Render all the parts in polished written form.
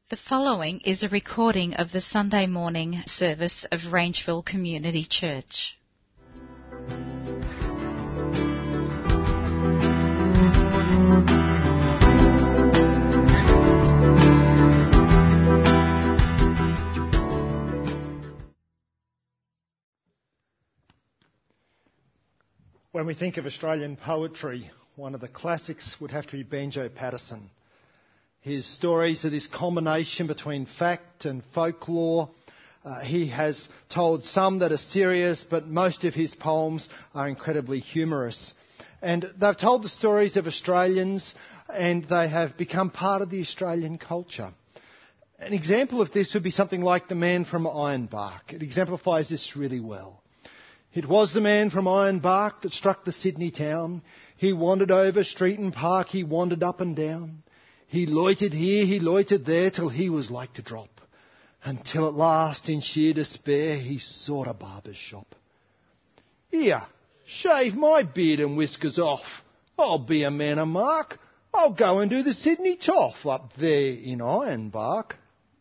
The following is a recording of the Sunday morning service of Rangeville Community Church. When we think of Australian poetry, one of the classics would have to be Banjo Paterson. His stories are this combination between fact and folklore. He has told some that are serious, but most of his poems are incredibly humorous. And they've told the stories of Australians, and they have become part of the Australian culture. An example of this would be something like The Man from Ironbark. It exemplifies this really well. It was the man from Ironbark that struck the Sydney town. He wandered over street and park, he wandered up and down. He loitered here, he loitered there, till he was like to drop. Until at last, in sheer despair, he sought a barber's shop. Here, shave my beard and whiskers off. I'll be a man of mark. I'll go and do the Sydney toff up there in Ironbark.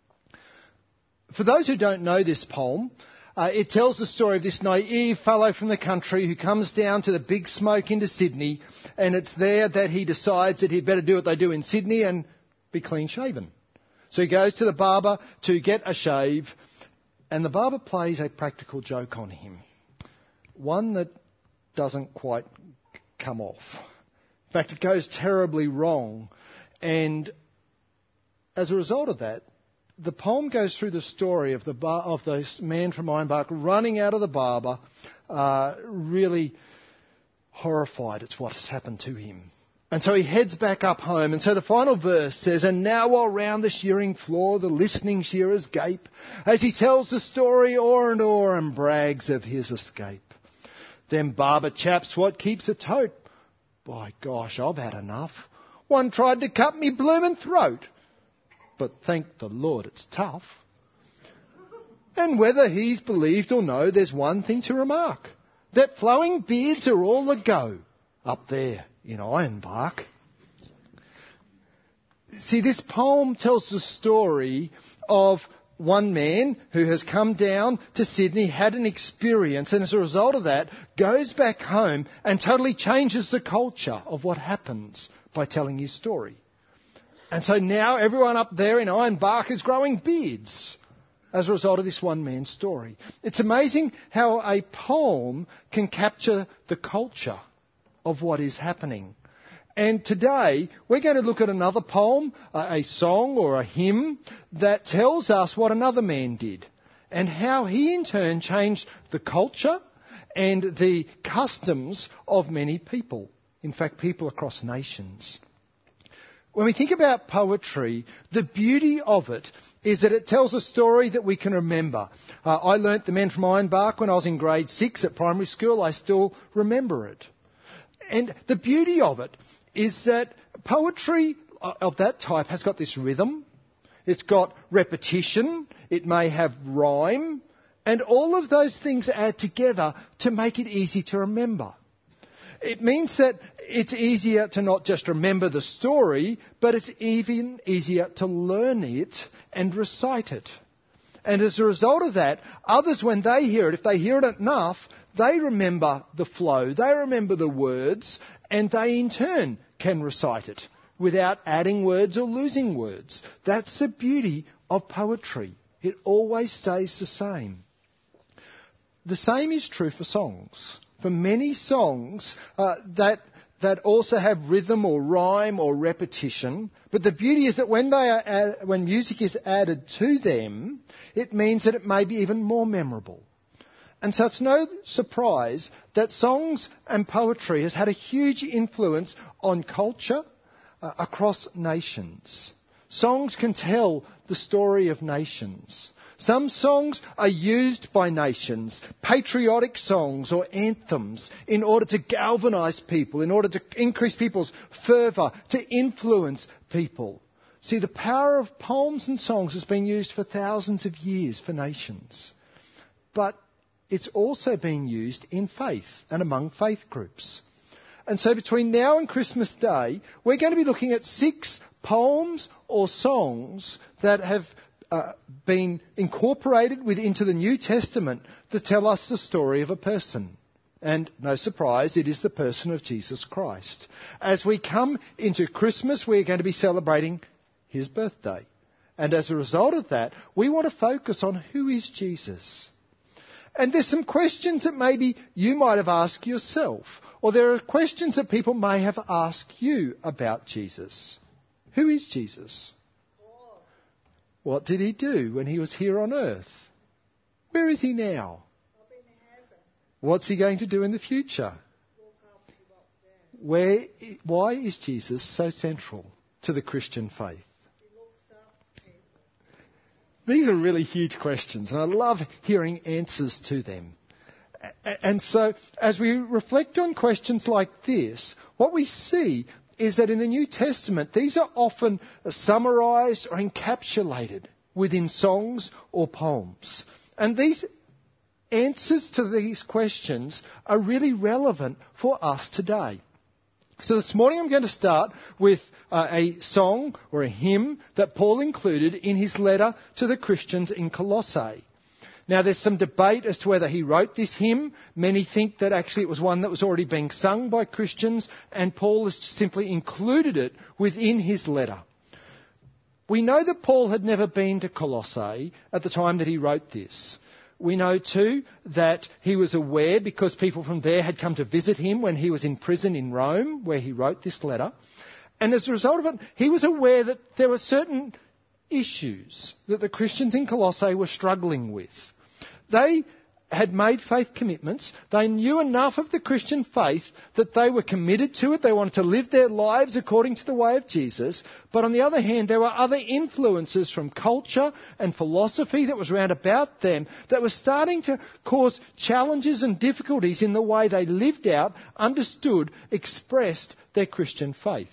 For those who don't know this poem, it tells the story of this naive fellow from the country who comes down to the big smoke into Sydney, and it's there that he decides that he'd better do what they do in Sydney and be clean shaven. So he goes to the barber to get a shave, and the barber plays a practical joke on him. One that doesn't quite come off. In fact, it goes terribly wrong, and as a result of that, the poem goes through the story of the man from Ironbark running out of the barber, really horrified at what has happened to him. And so he heads back up home. And so the final verse says, "And now all round the shearing floor the listening shearers gape, as he tells the story o'er and brags of his escape. Them barber chaps what keeps a tote. By gosh, I've had enough. One tried to cut me bloomin' throat. But thank the Lord it's tough. And whether he's believed or no, there's one thing to remark. That flowing beards are all the go up there in Ironbark." See, this poem tells the story of one man who has come down to Sydney, had an experience, and as a result of that, goes back home and totally changes the culture of what happens by telling his story. And so now everyone up there in Ironbark is growing beards as a result of this one man's story. It's amazing how a poem can capture the culture of what is happening. And today we're going to look at another poem, a song or a hymn that tells us what another man did and how he in turn changed the culture and the customs of many people. In fact, people across nations. When we think about poetry, the beauty of it is that it tells a story that we can remember. I learnt The Man from Ironbark when I was in grade 6 at primary school. I still remember it. And the beauty of it is that poetry of that type has got this rhythm. It's got repetition. It may have rhyme. And all of those things add together to make it easy to remember. It means that it's easier to not just remember the story, but it's even easier to learn it and recite it. And as a result of that, others, when they hear it, if they hear it enough, they remember the flow, they remember the words, and they in turn can recite it without adding words or losing words. That's the beauty of poetry. It always stays the same. The same is true for songs. For many songs that also have rhythm or rhyme or repetition, but the beauty is that when music is added to them, it means that it may be even more memorable. And so it's no surprise that songs and poetry has had a huge influence on culture across nations. Songs can tell the story of nations. Some songs are used by nations, patriotic songs or anthems, in order to galvanise people, in order to increase people's fervour, to influence people. See, the power of poems and songs has been used for thousands of years for nations. But it's also been used in faith and among faith groups. And so between now and Christmas Day, we're going to be looking at 6 poems or songs that have been incorporated into the New Testament that tell us the story of a person. And no surprise, it is the person of Jesus Christ. As we come into Christmas, we're going to be celebrating his birthday. And as a result of that, we want to focus on who is Jesus. And there's some questions that maybe you might have asked yourself, or there are questions that people may have asked you about Jesus. Who is Jesus? What did he do when he was here on earth? Where is he now? What's he going to do in the future? Why is Jesus so central to the Christian faith? These are really huge questions, and I love hearing answers to them. And so, as we reflect on questions like this, what we see is that in the New Testament, these are often summarised or encapsulated within songs or poems. And these answers to these questions are really relevant for us today. So this morning I'm going to start with a song or a hymn that Paul included in his letter to the Christians in Colossae. Now there's some debate as to whether he wrote this hymn. Many think that actually it was one that was already being sung by Christians, and Paul has simply included it within his letter. We know that Paul had never been to Colossae at the time that he wrote this. We know too that he was aware, because people from there had come to visit him when he was in prison in Rome, where he wrote this letter. And as a result of it, he was aware that there were certain issues that the Christians in Colossae were struggling with. They had made faith commitments. They knew enough of the Christian faith that they were committed to it. They wanted to live their lives according to the way of Jesus. But on the other hand, there were other influences from culture and philosophy that was round about them that were starting to cause challenges and difficulties in the way they lived out, understood, expressed their Christian faith.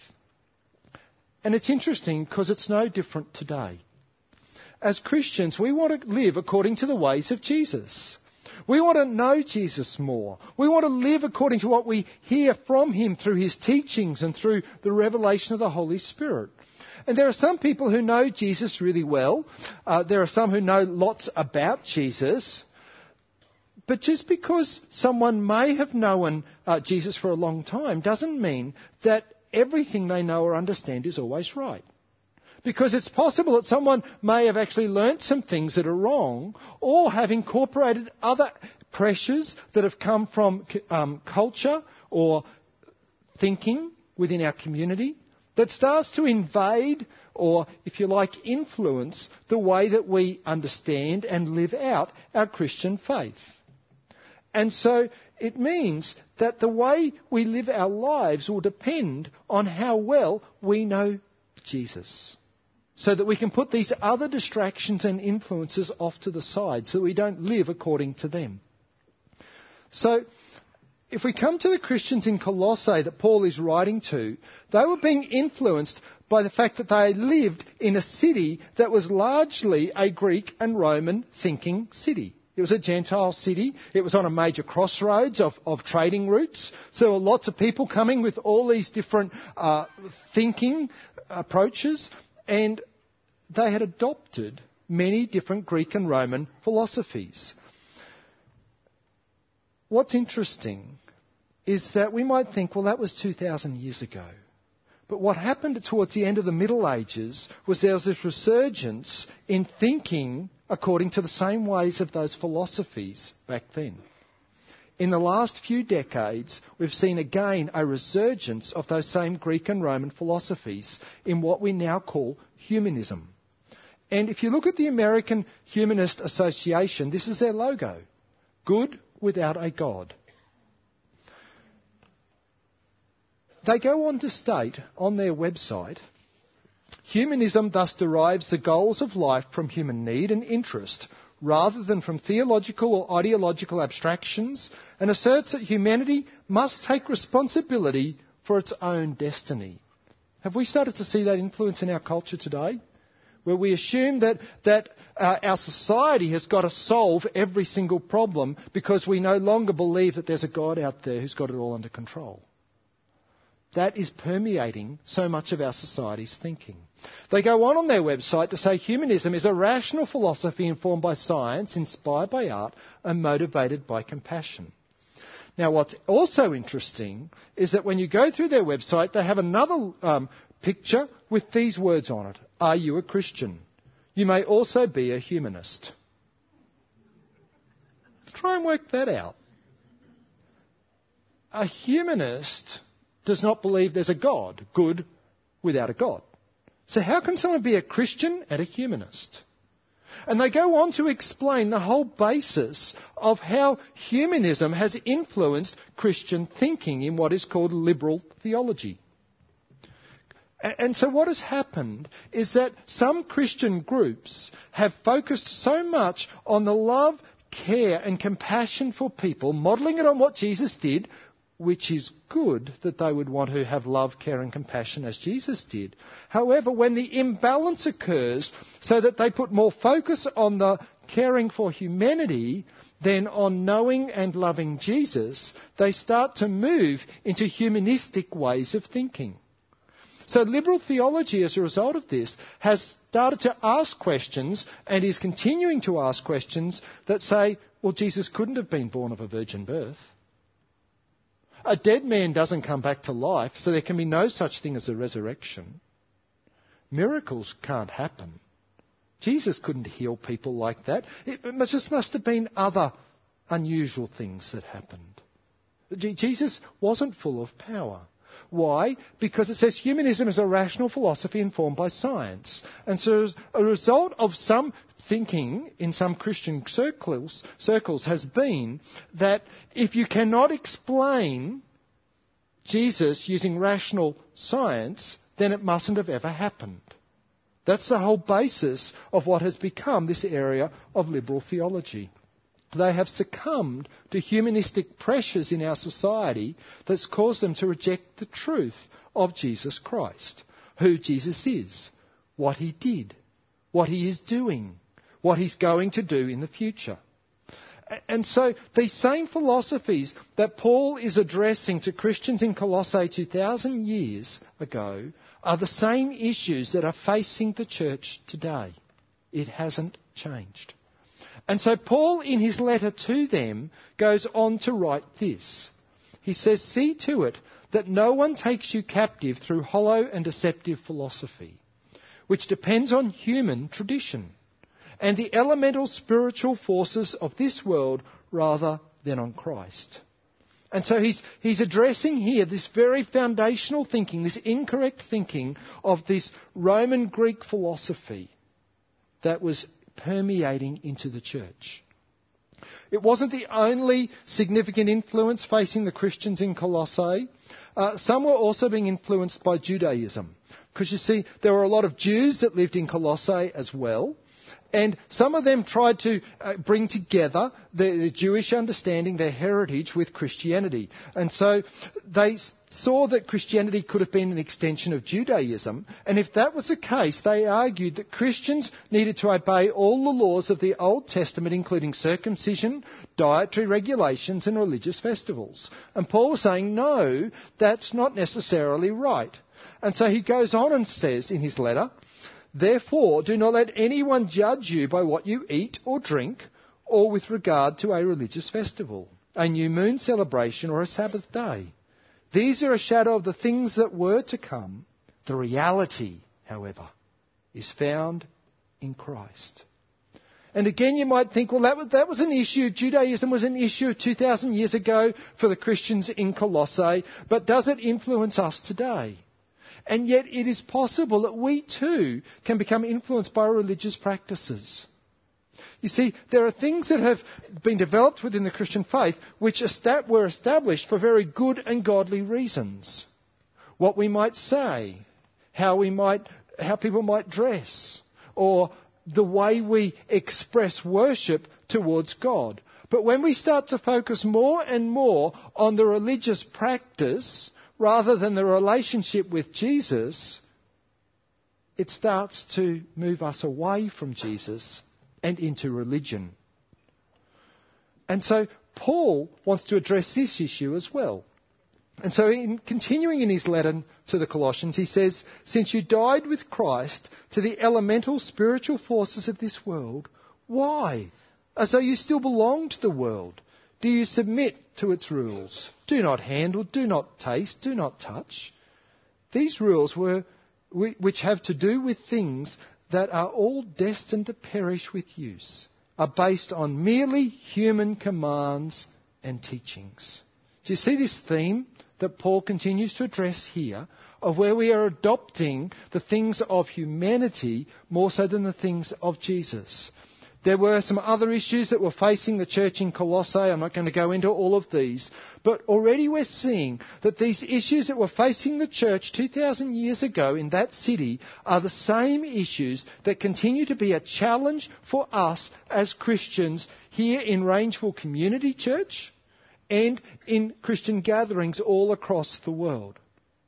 And it's interesting because it's no different today. As Christians, we want to live according to the ways of Jesus. We want to know Jesus more. We want to live according to what we hear from him through his teachings and through the revelation of the Holy Spirit. And there are some people who know Jesus really well. There are some who know lots about Jesus. But just because someone may have known Jesus for a long time doesn't mean that everything they know or understand is always right. Because it's possible that someone may have actually learnt some things that are wrong, or have incorporated other pressures that have come from culture or thinking within our community that starts to invade, or, if you like, influence the way that we understand and live out our Christian faith. And so it means that the way we live our lives will depend on how well we know Jesus, so that we can put these other distractions and influences off to the side, so that we don't live according to them. So, if we come to the Christians in Colossae that Paul is writing to, they were being influenced by the fact that they lived in a city that was largely a Greek and Roman thinking city. It was a Gentile city. It was on a major crossroads of trading routes. So there were lots of people coming with all these different thinking approaches. And they had adopted many different Greek and Roman philosophies. What's interesting is that we might think, well, that was 2,000 years ago. But what happened towards the end of the Middle Ages was there was this resurgence in thinking according to the same ways of those philosophies back then. In the last few decades, we've seen again a resurgence of those same Greek and Roman philosophies in what we now call humanism. And if you look at the American Humanist Association, this is their logo: good without a God. They go on to state on their website, humanism thus derives the goals of life from human need and interest, rather than from theological or ideological abstractions, and asserts that humanity must take responsibility for its own destiny. Have we started to see that influence in our culture today? Where we assume that our society has got to solve every single problem because we no longer believe that there's a God out there who's got it all under control. that is permeating so much of our society's thinking. They go on their website to say humanism is a rational philosophy informed by science, inspired by art, and motivated by compassion. Now, what's also interesting is that when you go through their website, they have another picture with these words on it. Are you a Christian? You may also be a humanist. Try and work that out. A humanist does not believe there's a God, good without a God. So how can someone be a Christian and a humanist? And they go on to explain the whole basis of how humanism has influenced Christian thinking in what is called liberal theology. And so what has happened is that some Christian groups have focused so much on the love, care and compassion for people, modelling it on what Jesus did, which is good that they would want to have love, care and compassion as Jesus did. However, when the imbalance occurs so that they put more focus on the caring for humanity than on knowing and loving Jesus, they start to move into humanistic ways of thinking. So liberal theology, as a result of this, has started to ask questions and is continuing to ask questions that say, well, Jesus couldn't have been born of a virgin birth. A dead man doesn't come back to life, so there can be no such thing as a resurrection. Miracles can't happen. Jesus couldn't heal people like that. It just must have been other unusual things that happened. Jesus wasn't full of power. Why? Because it says humanism is a rational philosophy informed by science. And so as a result of some thinking in some Christian circles has been that if you cannot explain Jesus using rational science, then it mustn't have ever happened. That's the whole basis of what has become this area of liberal theology. They have succumbed to humanistic pressures in our society that's caused them to reject the truth of Jesus Christ, who Jesus is, what he did, what he is doing, what he's going to do in the future. And so these same philosophies that Paul is addressing to Christians in Colossae 2,000 years ago are the same issues that are facing the church today. It hasn't changed. And so Paul, in his letter to them, goes on to write this. He says, see to it that no one takes you captive through hollow and deceptive philosophy, which depends on human tradition and the elemental spiritual forces of this world rather than on Christ. And so he's addressing here this very foundational thinking, this incorrect thinking of this Roman Greek philosophy that was permeating into the church. It wasn't the only significant influence facing the Christians in Colossae. Some were also being influenced by Judaism. Because you see, there were a lot of Jews that lived in Colossae as well. And some of them tried to bring together the Jewish understanding, their heritage, with Christianity. And so they saw that Christianity could have been an extension of Judaism. And if that was the case, they argued that Christians needed to obey all the laws of the Old Testament, including circumcision, dietary regulations and religious festivals. And Paul was saying, no, that's not necessarily right. And so he goes on and says in his letter, therefore, do not let anyone judge you by what you eat or drink, or with regard to a religious festival, a new moon celebration, or a Sabbath day. These are a shadow of the things that were to come. The reality, however, is found in Christ. And again, you might think, well, that was an issue. Judaism was an issue 2,000 years ago for the Christians in Colossae, but does it influence us today? And yet it is possible that we too can become influenced by religious practices. You see, there are things that have been developed within the Christian faith which were established for very good and godly reasons. What we might say, how people might dress, or the way we express worship towards God. But when we start to focus more and more on the religious practice rather than the relationship with Jesus, it starts to move us away from Jesus and into religion. And so Paul wants to address this issue as well. And so continuing in his letter to the Colossians, he says, since you died with Christ to the elemental spiritual forces of this world, why, as though you still belong to the world, do you submit to its rules? Do not handle, do not taste, do not touch. These rules which have to do with things that are all destined to perish with use, are based on merely human commands and teachings. Do you see this theme that Paul continues to address here, of where we are adopting the things of humanity more so than the things of Jesus? There were some other issues that were facing the church in Colossae. I'm not going to go into all of these. But already we're seeing that these issues that were facing the church 2,000 years ago in that city are the same issues that continue to be a challenge for us as Christians here in Rangeville Community Church and in Christian gatherings all across the world.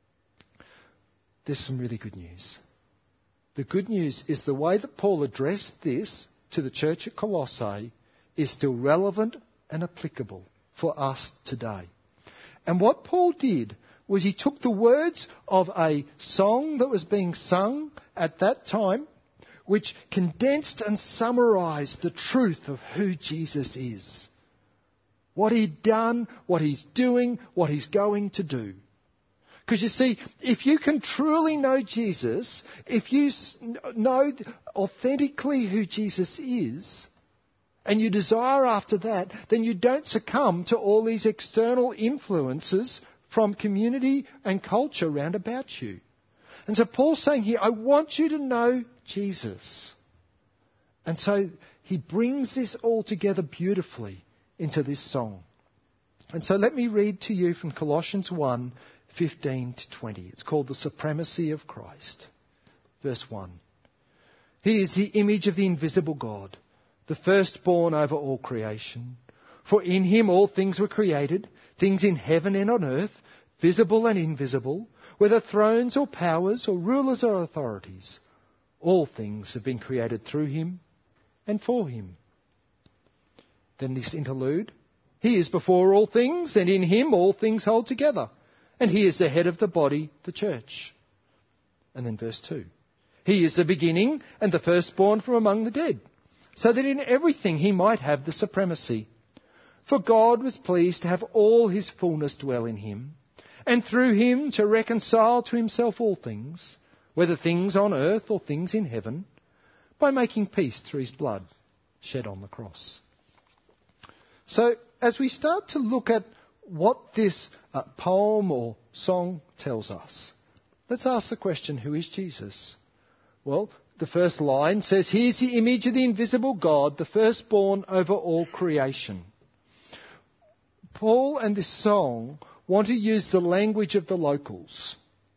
There's some really good news. The good news is the way that Paul addressed this to the church at Colossae is still relevant and applicable for us today. And what Paul did was he took the words of a song that was being sung at that time, which condensed and summarised the truth of who Jesus is. What he'd done, what he's doing, what he's going to do. Because you see, if you can truly know Jesus, if you know authentically who Jesus is, and you desire after that, then you don't succumb to all these external influences from community and culture round about you. And so Paul's saying here, I want you to know Jesus. And so he brings this all together beautifully into this song. And so let me read to you from Colossians 1:15 to 20. It's called The Supremacy of Christ. Verse 1. He is the image of the invisible God, the firstborn over all creation. For in him all things were created, things in heaven and on earth, visible and invisible, whether thrones or powers or rulers or authorities. All things have been created through him and for him. Then this interlude. He is before all things, and in him all things hold together. And he is the head of the body, the church. And then verse 2. He is the beginning and the firstborn from among the dead, so that in everything he might have the supremacy. For God was pleased to have all his fullness dwell in him, and through him to reconcile to himself all things, whether things on earth or things in heaven, by making peace through his blood shed on the cross. So as we start to look at what this poem or song tells us, let's ask the question, who is Jesus? Well, the first line says, he is the image of the invisible God, the firstborn over all creation. Paul and this song want to use the language of the locals.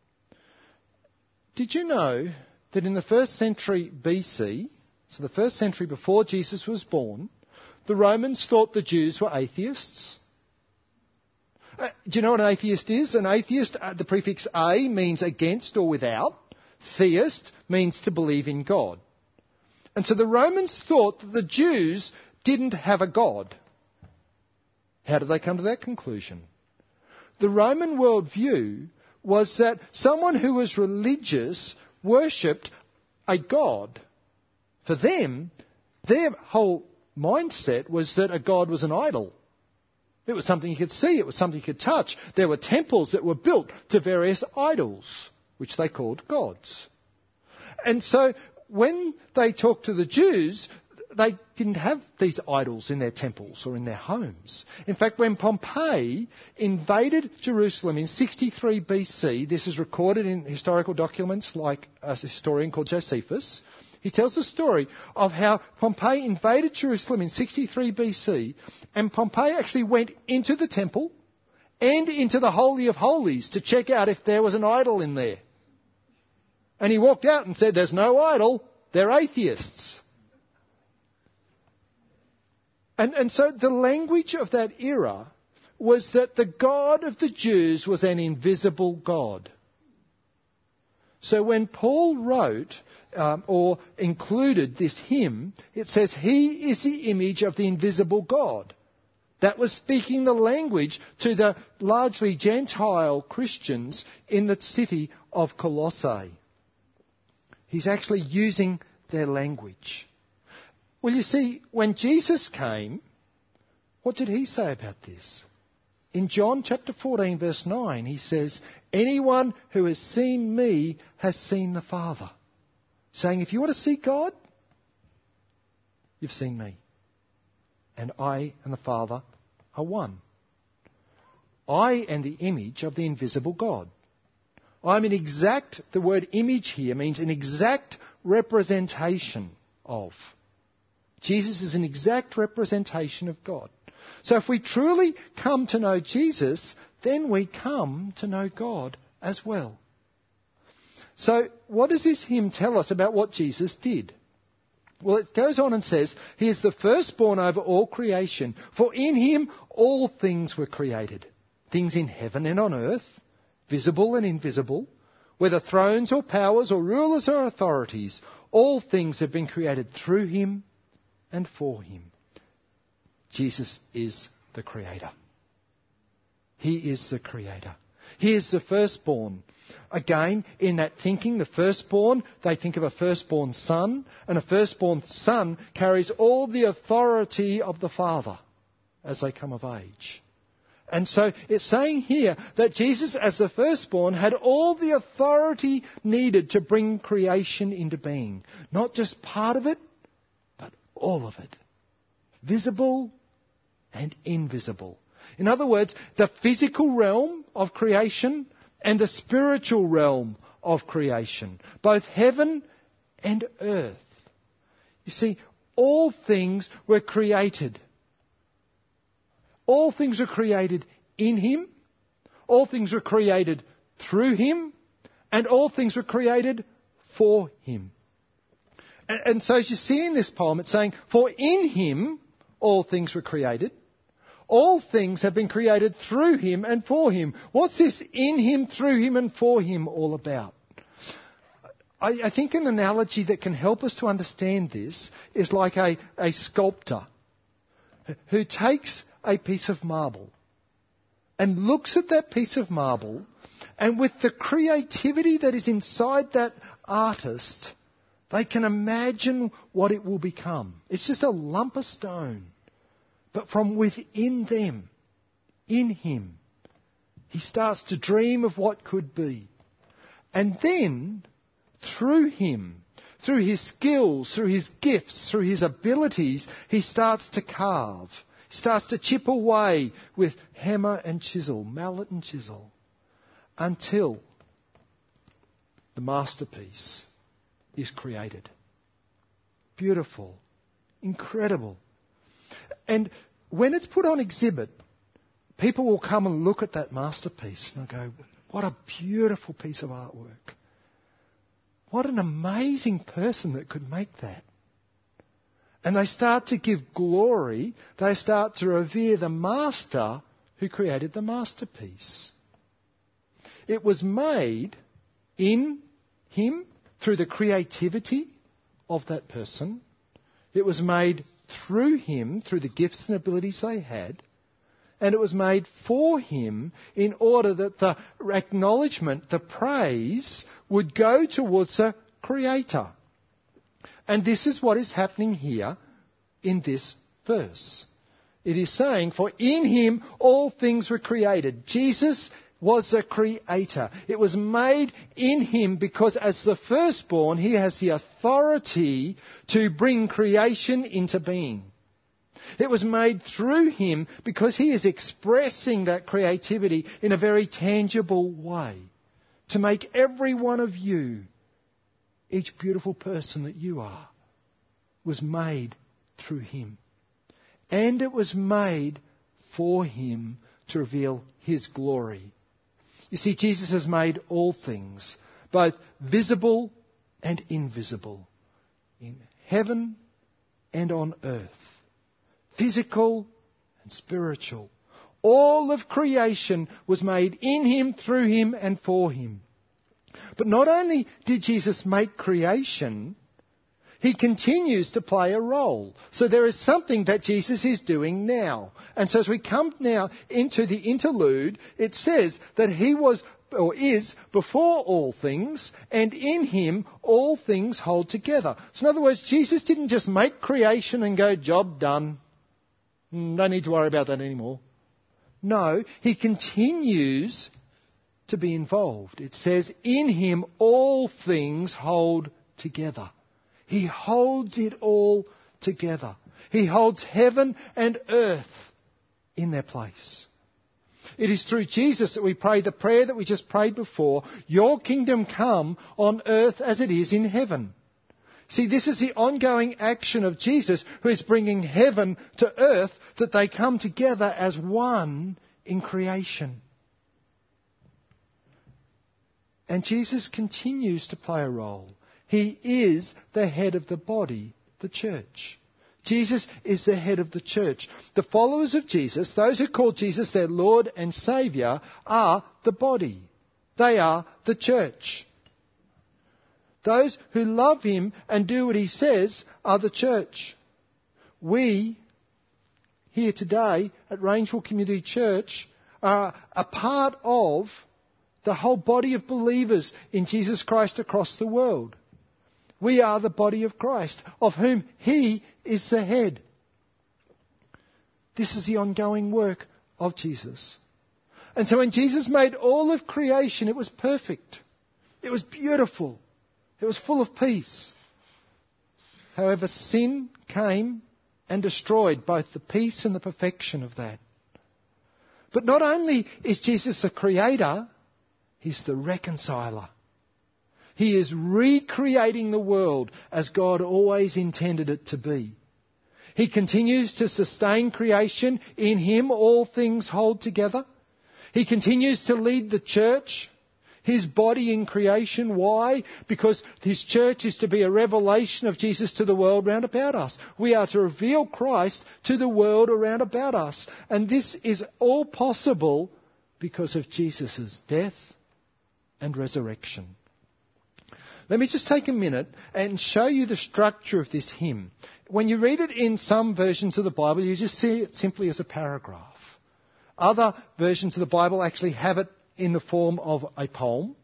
Did you know that in the 1st century BC, so the 1st century before Jesus was born, the Romans thought the Jews were atheists? Do you know what an atheist is? An atheist, the prefix a means against or without. Theist means to believe in God. And so the Romans thought that the Jews didn't have a God. How did they come to that conclusion? The Roman worldview was that someone who was religious worshipped a god. For them, their whole mindset was that a god was an idol. It was something you could see, it was something you could touch. There were temples that were built to various idols, which they called gods. And so when they talked to the Jews, they didn't have these idols in their temples or in their homes. In fact, when Pompey invaded Jerusalem in 63 BC, this is recorded in historical documents like a historian called Josephus. He tells the story of how Pompey invaded Jerusalem in 63 BC, and Pompey actually went into the temple and into the Holy of Holies to check out if there was an idol in there. And he walked out and said, there's no idol, they're atheists. And so the language of that era was that the God of the Jews was an invisible God. So when Paul wrote or included this hymn, it says, he is the image of the invisible God. that was speaking the language to the largely Gentile Christians in the city of Colossae. He's actually using their language. Well, you see, when Jesus came, what did he say about this? In John chapter 14, verse 9, he says, anyone who has seen me has seen the Father. Saying, if you want to see God, you've seen me. And I and the Father are one. I am the image of the invisible God. I'm an exact, the word image here means an exact representation of. Jesus is an exact representation of God. So if we truly come to know Jesus, then we come to know God as well. So what does this hymn tell us about what Jesus did? Well, it goes on and says, he is the firstborn over all creation, for in him all things were created, things in heaven and on earth, visible and invisible, whether thrones or powers or rulers or authorities, all things have been created through him and for him. Jesus is the Creator. He is the Creator. He is the firstborn. Again, in that thinking, the firstborn, they think of a firstborn son, and a firstborn son carries all the authority of the father as they come of age. And so it's saying here that Jesus, as the firstborn, had all the authority needed to bring creation into being. Not just part of it, but all of it. Visible and invisible. In other words, the physical realm of creation and the spiritual realm of creation. Both heaven and earth. You see, all things were created. All things were created in him. All things were created through him. And all things were created for him. And so as you see in this poem, it's saying, for in him all things were created. All things have been created through him and for him. What's this in him, through him and for him all about? I think an analogy that can help us to understand this is like a sculptor who takes a piece of marble and looks at that piece of marble, and with the creativity that is inside that artist, they can imagine what it will become. It's just a lump of stone. But from within them, in him, he starts to dream of what could be. And then, through him, through his skills, through his gifts, through his abilities, he starts to carve. He starts to chip away with hammer and chisel, mallet and chisel, until the masterpiece is created. Beautiful, incredible. And when it's put on exhibit, people will come and look at that masterpiece and they'll go, what a beautiful piece of artwork. What an amazing person that could make that. And they start to give glory, they start to revere the master who created the masterpiece. It was made in him through the creativity of that person. It was made through him, through the gifts and abilities they had. And it was made for him in order that the acknowledgement, the praise, would go towards the Creator. And this is what is happening here in this verse. It is saying, for in him all things were created. Jesus was a creator. It was made in him because as the firstborn, he has the authority to bring creation into being. It was made through him because he is expressing that creativity in a very tangible way. To make every one of you, each beautiful person that you are, was made through him. And it was made for him to reveal his glory. You see, Jesus has made all things, both visible and invisible, in heaven and on earth, physical and spiritual. All of creation was made in him, through him and for him. But not only did Jesus make creation, He continues to play a role. So there is something that Jesus is doing now. And so as we come now into the interlude, it says that he was or is before all things, and in him all things hold together. So in other words, Jesus didn't just make creation and go, job done. Don't need to worry about that anymore. No, he continues to be involved. It says, in him all things hold together. He holds it all together. He holds heaven and earth in their place. It is through Jesus that we pray the prayer that we just prayed before, your kingdom come on earth as it is in heaven. See, this is the ongoing action of Jesus, who is bringing heaven to earth, that they come together as one in creation. And Jesus continues to play a role. He is the head of the body, the church. Jesus is the head of the church. The followers of Jesus, those who call Jesus their Lord and Saviour, are the body. They are the church. Those who love him and do what he says are the church. We, here today at Rangeville Community Church, are a part of the whole body of believers in Jesus Christ across the world. We are the body of Christ, of whom he is the head. This is the ongoing work of Jesus. And so when Jesus made all of creation, it was perfect. It was beautiful. It was full of peace. However, sin came and destroyed both the peace and the perfection of that. But not only is Jesus the creator, he's the reconciler. He is recreating the world as God always intended it to be. He continues to sustain creation. In him all things hold together. He continues to lead the church, his body in creation. Why? Because his church is to be a revelation of Jesus to the world round about us. We are to reveal Christ to the world around about us. And this is all possible because of Jesus' death and resurrection. Let me just take a minute and show you the structure of this hymn. When you read it in some versions of the Bible, you just see it simply as a paragraph. Other versions of the Bible actually have it in the form of a poem.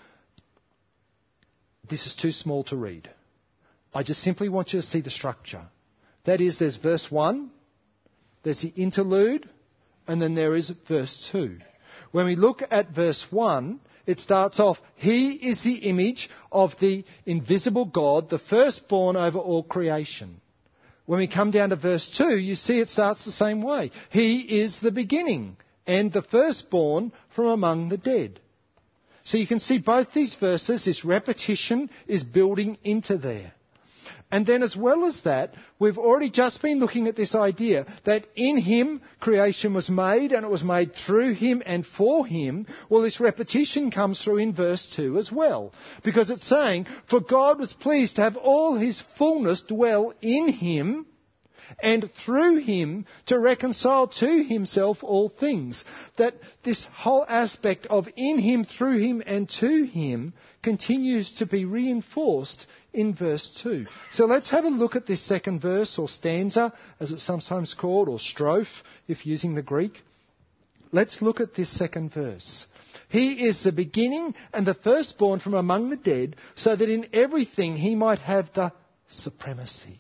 This is too small to read. I just simply want you to see the structure. That is, there's verse 1, there's the interlude, and then there is verse 2. When we look at verse 1, it starts off, he is the image of the invisible God, the firstborn over all creation. When we come down to verse 2, you see it starts the same way. He is the beginning and the firstborn from among the dead. So you can see both these verses, this repetition is building into there. And then as well as that, we've already just been looking at this idea that in him creation was made, and it was made through him and for him. Well, this repetition comes through in verse 2 as well. Because it's saying, for God was pleased to have all his fullness dwell in him, and through him to reconcile to himself all things. That this whole aspect of in him, through him and to him continues to be reinforced in verse 2. So let's have a look at this second verse, or stanza as it's sometimes called, or strophe if using the Greek. Let's look at this second verse. He is the beginning and the firstborn from among the dead, so that in everything he might have the supremacy.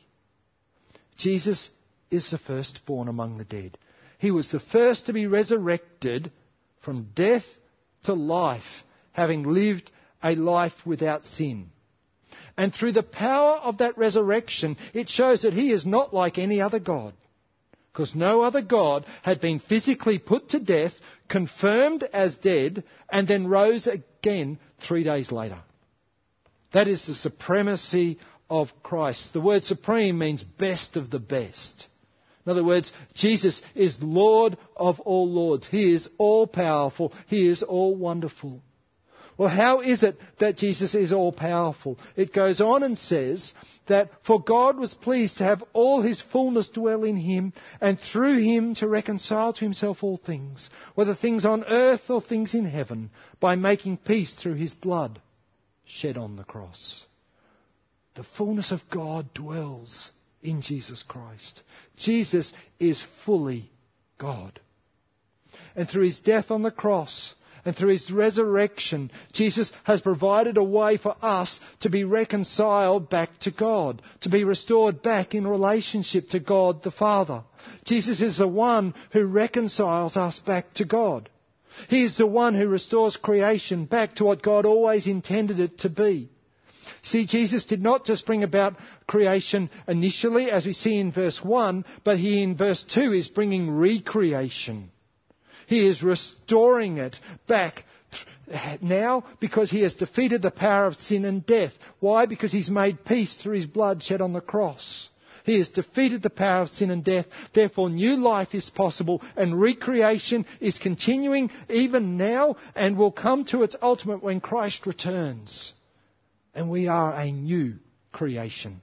Jesus is the firstborn among the dead. He was the first to be resurrected from death to life, having lived a life without sin. And through the power of that resurrection, it shows that he is not like any other God. Because no other God had been physically put to death, confirmed as dead, and then rose again 3 days later. That is the supremacy of Christ. The word supreme means best of the best. In other words, Jesus is Lord of all lords. He is all powerful. He is all wonderful. Well, how is it that Jesus is all powerful? It goes on and says that for God was pleased to have all his fullness dwell in him, and through him to reconcile to himself all things, whether things on earth or things in heaven, by making peace through his blood shed on the cross. The fullness of God dwells in Jesus Christ. Jesus is fully God. And through his death on the cross and through his resurrection, Jesus has provided a way for us to be reconciled back to God, to be restored back in relationship to God the Father. Jesus is the one who reconciles us back to God. He is the one who restores creation back to what God always intended it to be. See, Jesus did not just bring about creation initially, as we see in verse 1, but he in verse 2 is bringing recreation. He is restoring it back now because he has defeated the power of sin and death. Why? Because he's made peace through his blood shed on the cross. He has defeated the power of sin and death. Therefore, new life is possible and recreation is continuing even now and will come to its ultimate when Christ returns. And we are a new creation.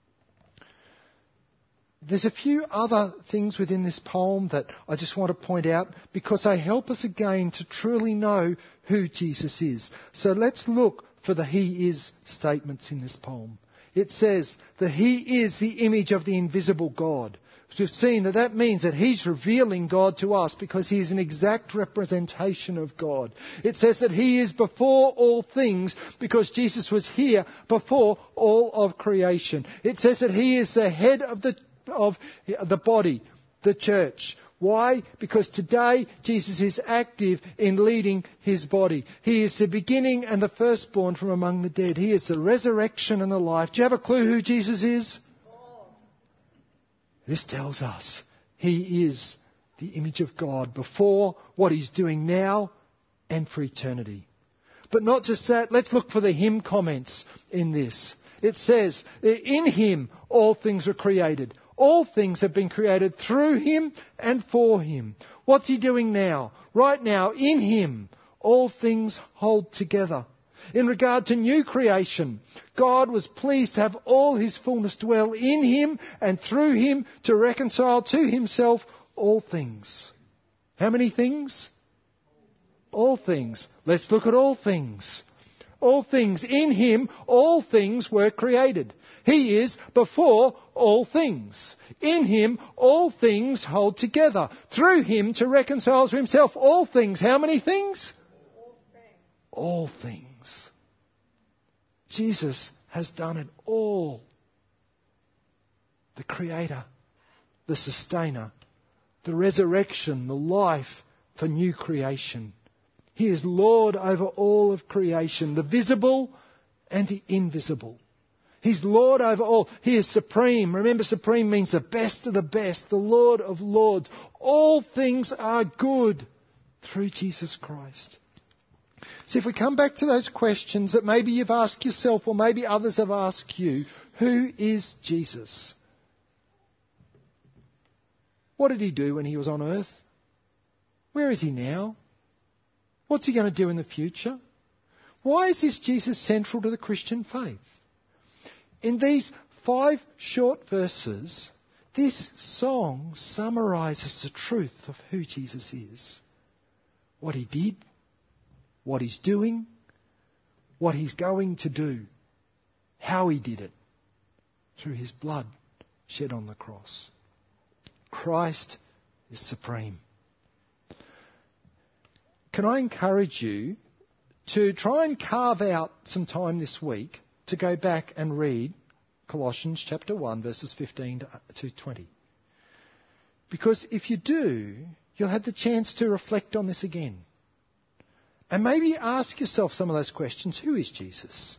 There's a few other things within this poem that I just want to point out because they help us again to truly know who Jesus is. So let's look for the He is statements in this poem. It says that He is the image of the invisible God. We've seen that means that He's revealing God to us because He is an exact representation of God. It says that He is before all things because Jesus was here before all of creation. It says that He is the head of the body, the church. Why? Because today Jesus is active in leading his body. He is the beginning and the firstborn from among the dead. He is the resurrection and the life. Do you have a clue who Jesus is? This tells us he is the image of God before what he's doing now and for eternity. But not just that, let's look for the him comments in this. It says, in him all things were created. All things have been created through him and for him. What's he doing now? Right now, in him, all things hold together. In regard to new creation, God was pleased to have all his fullness dwell in him and through him to reconcile to himself all things. How many things? All things. Let's look at all things. All things. In him, all things were created. He is before all things. In him, all things hold together. Through him to reconcile to himself all things. How many things? All things. Jesus has done it all. The Creator, the Sustainer, the resurrection, the life for new creation. He is Lord over all of creation, the visible and the invisible. He's Lord over all. He is supreme. Remember, supreme means the best of the best, the Lord of lords. All things are good through Jesus Christ. So if we come back to those questions that maybe you've asked yourself or maybe others have asked you, who is Jesus? What did he do when he was on earth? Where is he now? What's he going to do in the future? Why is this Jesus central to the Christian faith? In these 5 short verses, this song summarises the truth of who Jesus is. What he did, what he's doing, what he's going to do, how he did it, through his blood shed on the cross. Christ is supreme. Can I encourage you to try and carve out some time this week to go back and read Colossians chapter 1 verses 15 to 20. Because if you do, you'll have the chance to reflect on this again. And maybe ask yourself some of those questions. Who is Jesus?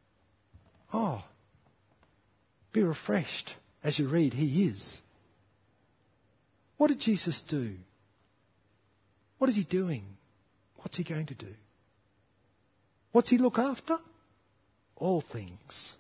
Be refreshed as you read. He is. What did Jesus do? What is he doing? What's he going to do? What's he look after? All things.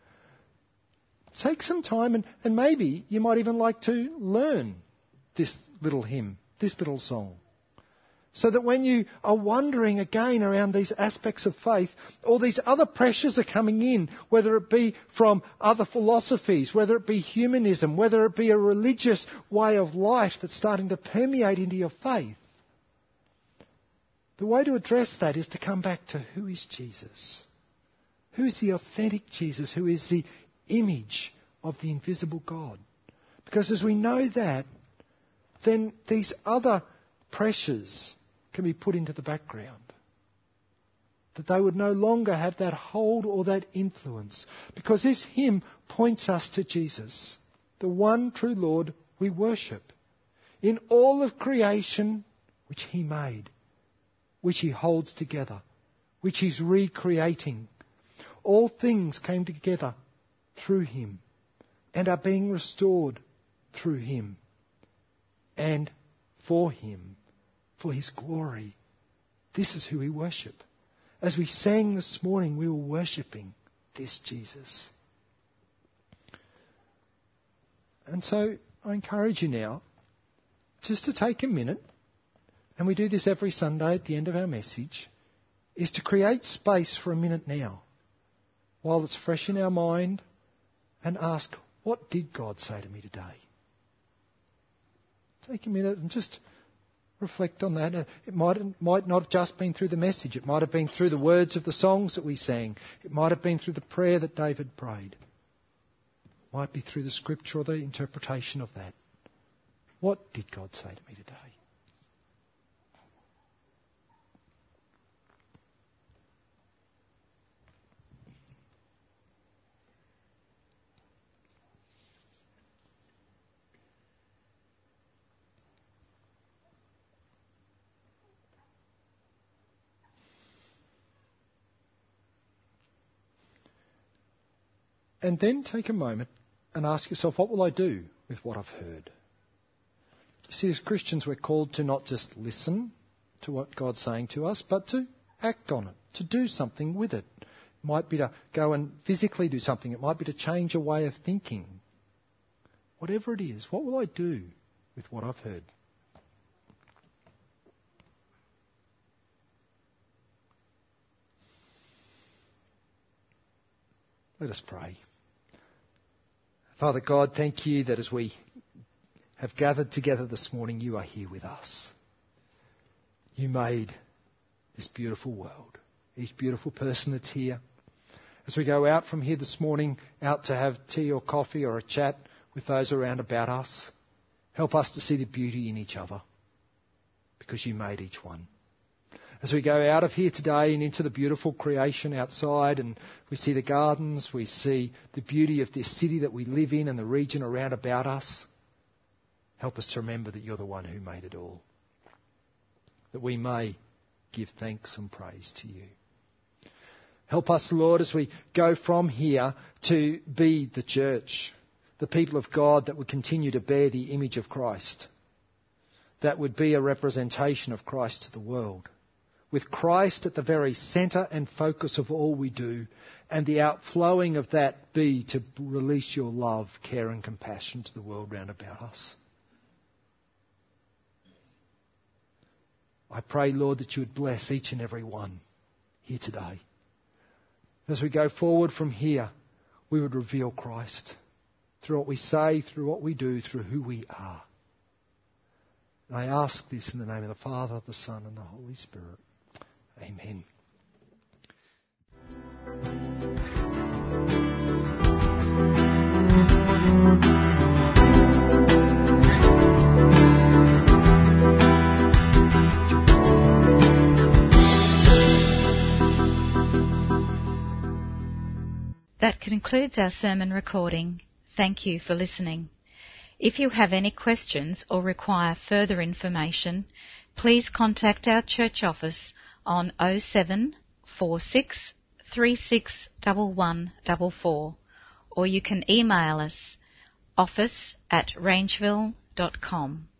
Take some time and maybe you might even like to learn this little hymn, this little song. So that when you are wondering again around these aspects of faith, all these other pressures are coming in, whether it be from other philosophies, whether it be humanism, whether it be a religious way of life that's starting to permeate into your faith. The way to address that is to come back to who is Jesus? Who's the authentic Jesus, who is the image of the invisible God? Because as we know that, then these other pressures can be put into the background. That they would no longer have that hold or that influence. Because this hymn points us to Jesus, the one true Lord we worship. In all of creation which he made, which he holds together, which he's recreating, all things came together through him and are being restored through him and for him, for his glory. This is who we worship. As we sang this morning, we were worshipping this Jesus. And so I encourage you now just to take a minute, and we do this every Sunday at the end of our message, is to create space for a minute now, while it's fresh in our mind, and ask, what did God say to me today? Take a minute and just reflect on that. It might not have just been through the message. It might have been through the words of the songs that we sang. It might have been through the prayer that David prayed. It might be through the scripture or the interpretation of that. What did God say to me today? And then take a moment and ask yourself, what will I do with what I've heard? You see, as Christians, we're called to not just listen to what God's saying to us, but to act on it, to do something with it. It might be to go and physically do something. It might be to change a way of thinking. Whatever it is, what will I do with what I've heard? Let us pray. Father God, thank you that as we have gathered together this morning, you are here with us. You made this beautiful world, each beautiful person that's here. As we go out from here this morning, out to have tea or coffee or a chat with those around about us, help us to see the beauty in each other, because you made each one. As we go out of here today and into the beautiful creation outside, and we see the gardens, we see the beauty of this city that we live in and the region around about us, help us to remember that you're the one who made it all, that we may give thanks and praise to you. Help us, Lord, as we go from here to be the church, the people of God that would continue to bear the image of Christ, that would be a representation of Christ to the world, with Christ at the very centre and focus of all we do, and the outflowing of that be to release your love, care and compassion to the world round about us. I pray, Lord, that you would bless each and every one here today. As we go forward from here, we would reveal Christ through what we say, through what we do, through who we are. And I ask this in the name of the Father, the Son and the Holy Spirit. Amen. That concludes our sermon recording. Thank you for listening. If you have any questions or require further information, please contact our church office on 07 46 36 1144, or you can email us office@rangeville.com.